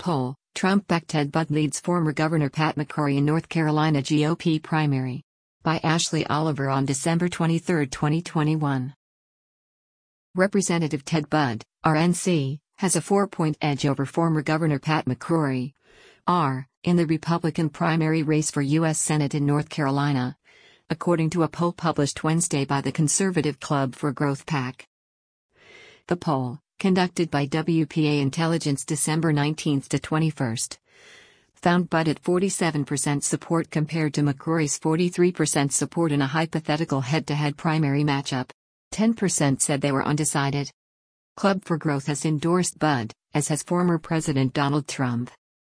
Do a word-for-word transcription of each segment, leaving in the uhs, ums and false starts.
Poll: Trump-backed Ted Budd leads former Governor Pat McCrory in North Carolina G O P primary. By Ashley Oliver on December twenty-third, twenty twenty-one. Representative Ted Budd, R N C, has a four-point edge over former Governor Pat McCrory, R, in the Republican primary race for U S Senate in North Carolina, according to a poll published Wednesday by the conservative Club for Growth PAC. The poll, conducted by W P A Intelligence December nineteenth to twenty-first, found Budd at forty-seven percent support compared to McCrory's forty-three percent support in a hypothetical head-to-head primary matchup. ten percent said they were undecided. Club for Growth has endorsed Budd, as has former President Donald Trump.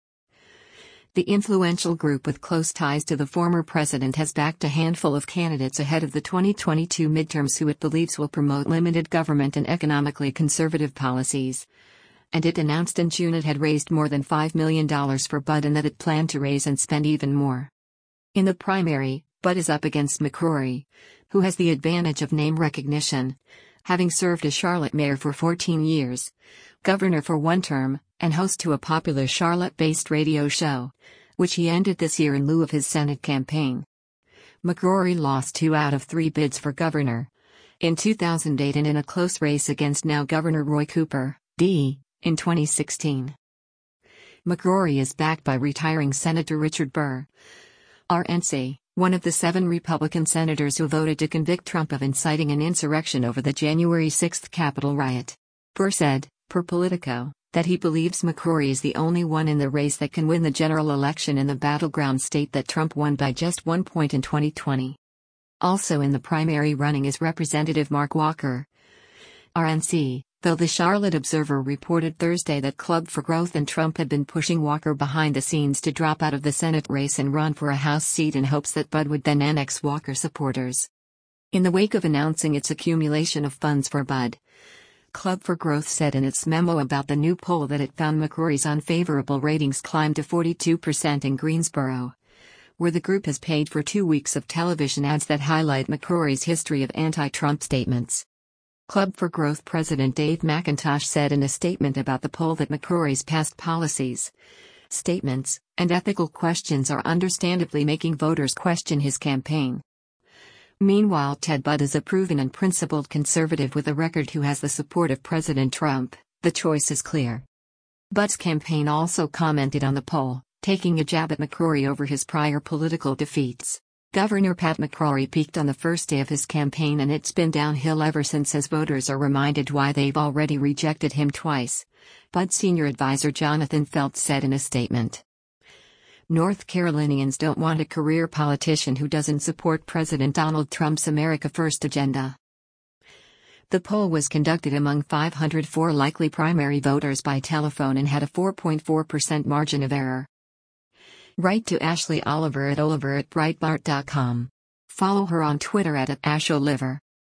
The influential group with close ties to the former president has backed a handful of candidates ahead of the twenty twenty-two midterms who it believes will promote limited government and economically conservative policies. And it announced in June it had raised more than five million dollars for Budd and that it planned to raise and spend even more. In the primary, Budd is up against McCrory, who has the advantage of name recognition, having served as Charlotte mayor for fourteen years, governor for one term, and host to a popular Charlotte-based radio show, which he ended this year in lieu of his Senate campaign. McCrory lost two out of three bids for governor, in two thousand eight and in a close race against now Governor Roy Cooper, D, in twenty sixteen. McCrory is backed by retiring Senator Richard Burr, R N C, one of the seven Republican senators who voted to convict Trump of inciting an insurrection over the January sixth Capitol riot. Burr said, per Politico, that he believes McCrory is the only one in the race that can win the general election in the battleground state that Trump won by just one point in twenty twenty. Also in the primary running is Representative Mark Walker, R N C, though the Charlotte Observer reported Thursday that Club for Growth and Trump had been pushing Walker behind the scenes to drop out of the Senate race and run for a House seat in hopes that Budd would then annex Walker supporters. In the wake of announcing its accumulation of funds for Budd, Club for Growth said in its memo about the new poll that it found McCrory's unfavorable ratings climbed to forty-two percent in Greensboro, where the group has paid for two weeks of television ads that highlight McCrory's history of anti-Trump statements. Club for Growth President Dave McIntosh said in a statement about the poll that McCrory's past policies, statements, and ethical questions are understandably making voters question his campaign. Meanwhile, Ted Budd is a proven and principled conservative with a record who has the support of President Trump. The choice is clear. Budd's campaign also commented on the poll, taking a jab at McCrory over his prior political defeats. Governor Pat McCrory peaked on the first day of his campaign and it's been downhill ever since as voters are reminded why they've already rejected him twice, Budd senior advisor Jonathan Feldt said in a statement. North Carolinians don't want a career politician who doesn't support President Donald Trump's America First agenda. The poll was conducted among five hundred four likely primary voters by telephone and had a four point four percent margin of error. Write to Ashley Oliver at Oliver at Breitbart dot com. Follow her on Twitter at, at AshOliver.